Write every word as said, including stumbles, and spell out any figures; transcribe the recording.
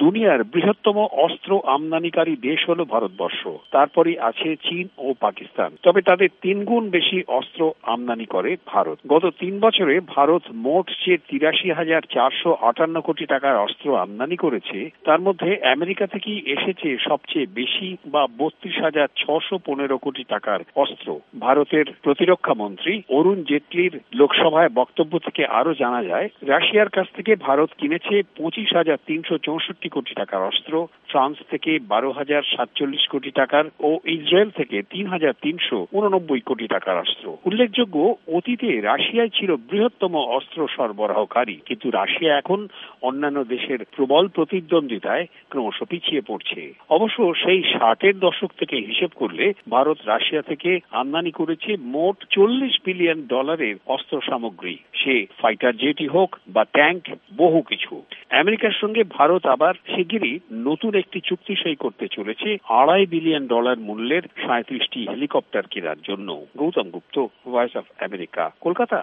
দুনিয়ার বৃহত্তম অস্ত্র আমদানিকারী দেশ হলো ভারতবর্ষ, তারপরে আছে চীন ও পাকিস্তান। তবে তাদের তিনগুণ বেশি অস্ত্র আমদানি করে ভারত। গত তিন বছরে ভারত মোট যে তিরাশি হাজার চারশো আটান্ন কোটি টাকার অস্ত্র আমদানি করেছে, তার মধ্যে আমেরিকা থেকেই এসেছে সবচেয়ে বেশি বা বত্রিশ হাজার ছশো পনেরো কোটি টাকার অস্ত্র। ভারতের প্রতিরক্ষা মন্ত্রী অরুণ জেটলির লোকসভায় বক্তব্য থেকে আরো জানা যায়, রাশিয়ার কাছ থেকে ভারত কিনেছে পঁচিশ হাজার তিনশো চৌষট্টি কোটি টাকার অস্ত্র, ফ্রান্স থেকে বারো হাজার সাতচল্লিশ কোটি টাকার ও ইসরায়েল থেকে তিন হাজার তিনশো উননব্বই কোটি টাকার অস্ত্র। উল্লেখযোগ্য, অতীতে রাশিয়ায় ছিল বৃহত্তম অস্ত্র সরবরাহকারী, কিন্তু রাশিয়া এখন অন্যান্য দেশের প্রবল প্রতিদ্বন্দ্বিতায় ক্রমশ পিছিয়ে পড়ছে। অবশ্য সেই ষাটের দশক থেকে হিসেব করলে ভারত রাশিয়া থেকে আমদানি করেছে মোট চল্লিশ বিলিয়ন ডলারের অস্ত্র সামগ্রী, সে ফাইটার জেটই হোক বা ট্যাঙ্ক, বহু কিছু। আমেরিকার সঙ্গে ভারত আবার শিগগিরই নতুন একটি চুক্তি সই করতে চলেছে আড়াই বিলিয়ন ডলার মূল্যের সাঁত্রিশটি হেলিকপ্টার কেনার জন্য। Gautam Gupta, voice of America, Kolkata.